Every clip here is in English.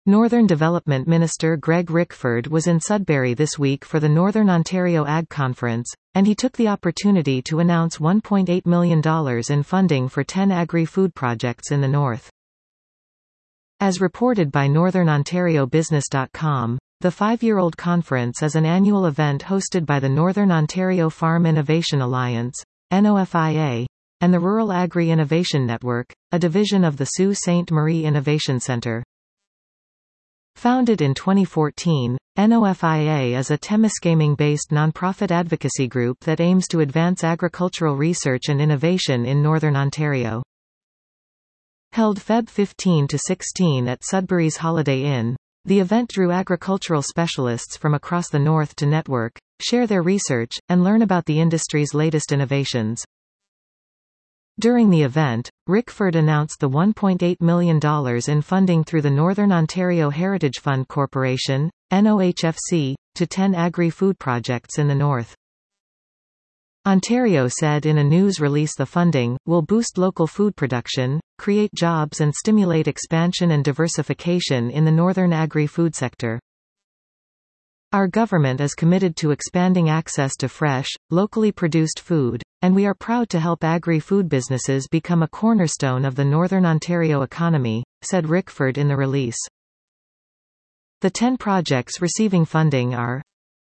Northern Development Minister Greg Rickford was in Sudbury this week for the Northern Ontario Ag Conference, and he took the opportunity to announce $1.8 million in funding for 10 agri-food projects in the north. As reported by NorthernOntarioBusiness.com, the 5-year-old conference is an annual event hosted by the Northern Ontario Farm Innovation Alliance, NOFIA, and the Rural Agri-Innovation Network, a division of the Sault Ste. Marie Innovation Centre. Founded in 2014, NOFIA is a Temiskaming-based nonprofit advocacy group that aims to advance agricultural research and innovation in Northern Ontario. Held Feb 15–16 at Sudbury's Holiday Inn, the event drew agricultural specialists from across the north to network, share their research, and learn about the industry's latest innovations. During the event, Rickford announced the $1.8 million in funding through the Northern Ontario Heritage Fund Corporation, NOHFC, to 10 agri-food projects in the north. Ontario said in a news release the funding will boost local food production, create jobs and stimulate expansion and diversification in the northern agri-food sector. Our government is committed to expanding access to fresh, locally produced food, and we are proud to help agri-food businesses become a cornerstone of the Northern Ontario economy, said Rickford in the release. The 10 projects receiving funding are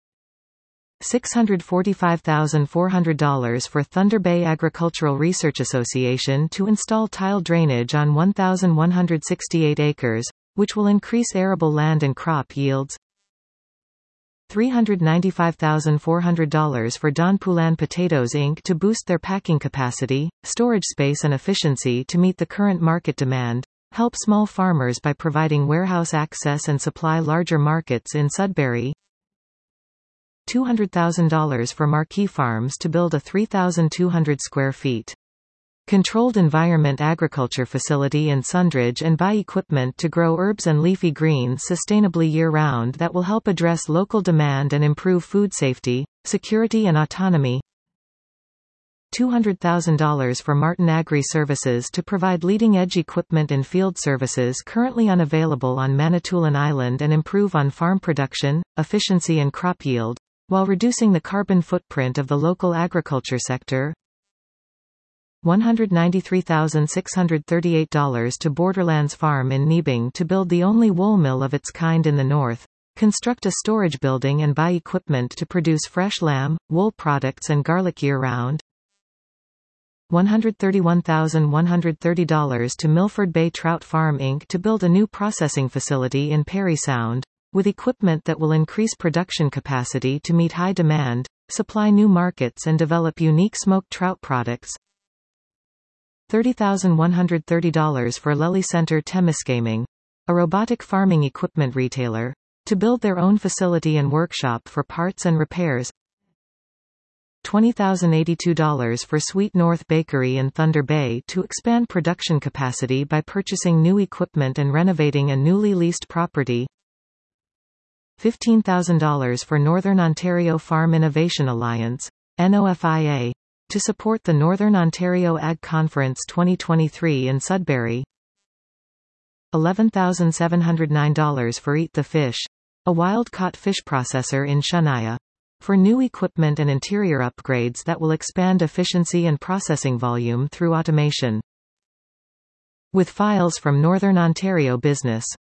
$645,400 for Thunder Bay Agricultural Research Association to install tile drainage on 1,168 acres, which will increase arable land and crop yields. $395,400 for Don Poulin Potatoes Inc. to boost their packing capacity, storage space and efficiency to meet the current market demand, help small farmers by providing warehouse access and supply larger markets in Sudbury. $200,000 for Marquee Farms to build a 3,200 square feet controlled environment agriculture facility in Sundridge and buy equipment to grow herbs and leafy greens sustainably year-round that will help address local demand and improve food safety, security and autonomy. $200,000 for Martin Agri Services to provide leading-edge equipment and field services currently unavailable on Manitoulin Island and improve on farm production, efficiency and crop yield, while reducing the carbon footprint of the local agriculture sector. $193,638 to Borderlands Farm in Nebeng to build the only wool mill of its kind in the north, construct a storage building and buy equipment to produce fresh lamb, wool products and garlic year-round. $131,130 to Milford Bay Trout Farm Inc. to build a new processing facility in Parry Sound, with equipment that will increase production capacity to meet high demand, supply new markets and develop unique smoked trout products. $30,130 for Lely Centre Temiskaming, a robotic farming equipment retailer, to build their own facility and workshop for parts and repairs. $20,082 for Sweet North Bakery in Thunder Bay to expand production capacity by purchasing new equipment and renovating a newly leased property. $15,000 for Northern Ontario Farm Innovation Alliance, NOFIA, to support the Northern Ontario Ag Conference 2023 in Sudbury. $11,709 for Eat the Fish, a wild-caught fish processor in Shania, for new equipment and interior upgrades that will expand efficiency and processing volume through automation. With files from Northern Ontario Business.